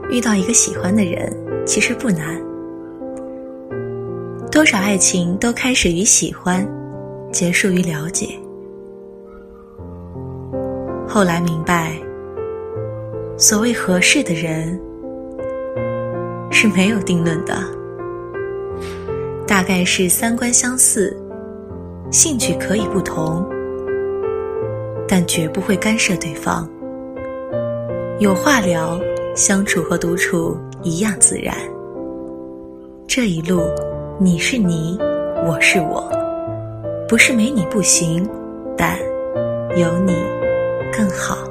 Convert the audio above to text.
遇到一个喜欢的人其实不难。多少爱情都开始于喜欢，结束于了解。后来明白，所谓合适的人是没有定论的，大概是三观相似，兴趣可以不同，但绝不会干涉对方。有话聊，相处和独处一样自然。这一路，你是你，我是我，不是没你不行，但有你更好。